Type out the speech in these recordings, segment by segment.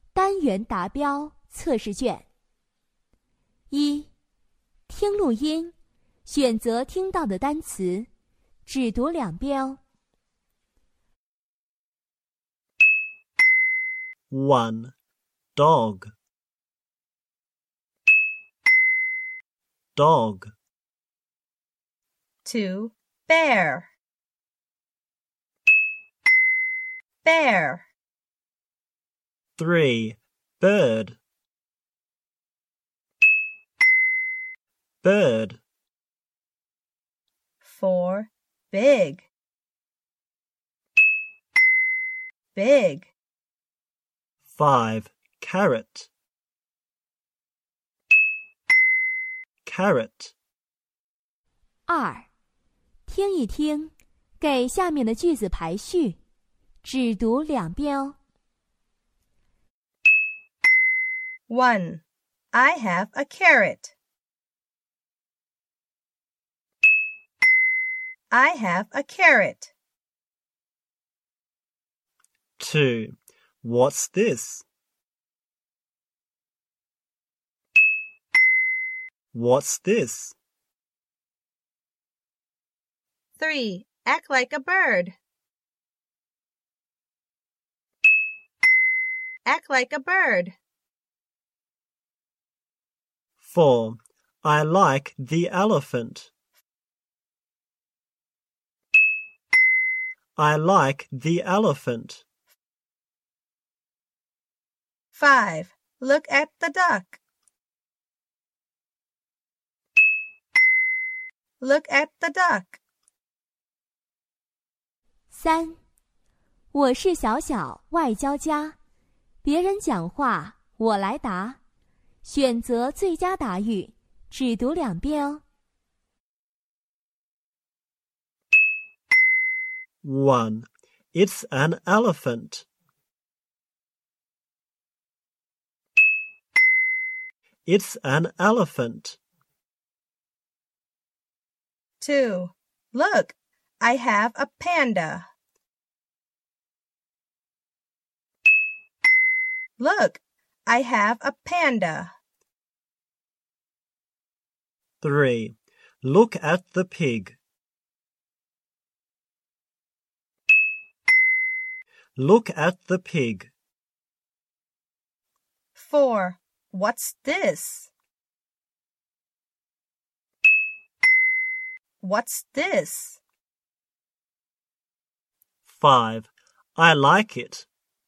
单元达标测试卷。1. 听录音，选择听到的单词，只读2标。 1. Dog. Dog. 2. Bear. Bear. 3. Bird. Bird. 4. Big. Big. 5. Carrot. Carrot. 2. 听一听，给下面的句子排序，只读2标。 1. I have a carrot. I have a carrot. 2. What's this? What's this? 3. Act like a bird. Act like a bird. 4. I like the elephant. I like the elephant. 5. Look at the duck. Look at the duck. 3. 我是小小外交家，别人讲话我来答，选择最佳答语，只读2标。 1. It's an elephant. It's an elephant. 2. Look, I have a panda. Look, I have a panda. 3. Look at the pig. Look at the pig. 4. What's this? What's this? 5. I like it.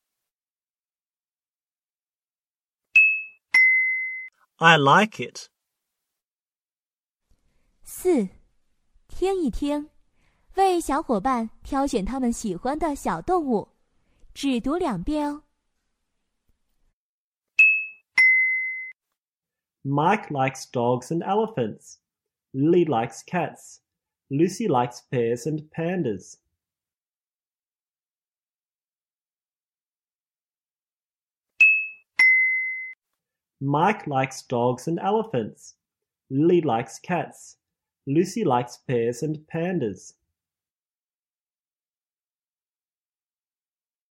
I like it. 4. 听一听，为小伙伴挑选他们喜欢的小动物，只读2标。 Mike likes dogs and elephants. Lily likes cats. Lucy likes bears and pandas. Mike likes dogs and elephants. Lily likes cats. Lucy likes bears and pandas.